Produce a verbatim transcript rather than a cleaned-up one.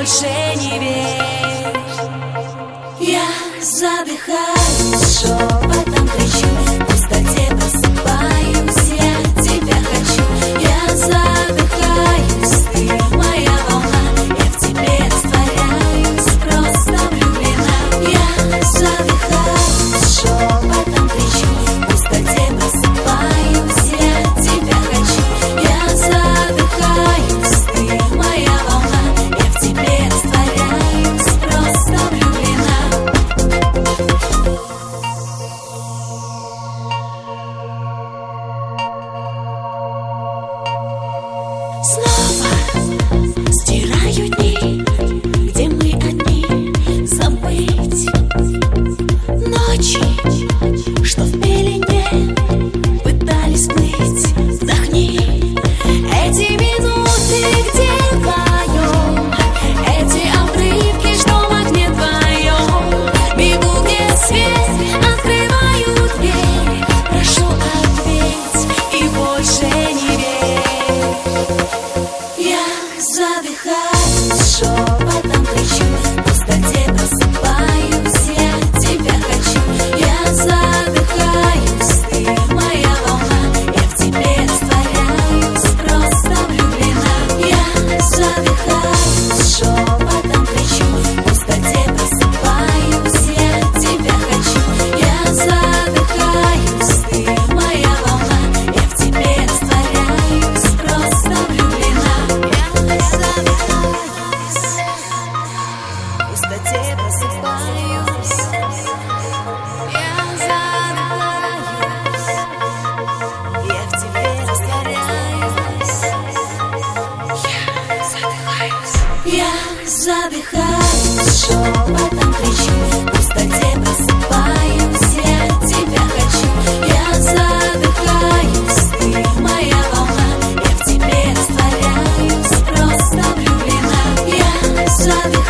больше не верь. Я задыхаюсь, шепотом кричу, в пустоте просыпаюсь, я тебя хочу. Я задыхаюсь, ты моя волна, я в тебе растворяюсь, просто влюблена. Я задыхаюсь, шепотом кричу, в пустоте просыпаюсь, я тебя хочу. Я задыхаюсь, ты моя волна, я в тебе растворяюсь, просто влюблена. Снова стираю дни, где мы одни, забыть ночи, что в пелене пытались плыть. Вдохни эти минуты, где вдвоем, эти обрывки, что в окне твоем. Бегу, где свет, открываю дверь, прошу, ответь и больше не верь. Я задыхаюсь, шепотом кричу, в пустоте просыпаюсь, я тебя хочу. Я задыхаюсь, ты моя волна, я в тебе растворяюсь, просто влюблена. Я задыхаюсь, шепотом кричу, в пустоте просыпаюсь, я тебя хочу. Я задыхаюсь, ты моя волна, я в тебе растворяюсь, просто влюблена. Я задыхаюсь, в пустоте просыпаюсь, я задыхаюсь, я в тебе растворяюсь. Я задыхаюсь, шепотом кричу, в пустоте просыпаюсь, я тебя хочу. Я задыхаюсь, ты моя волна, я в тебе растворяюсь, просто влюблена. Я задыхаюсь.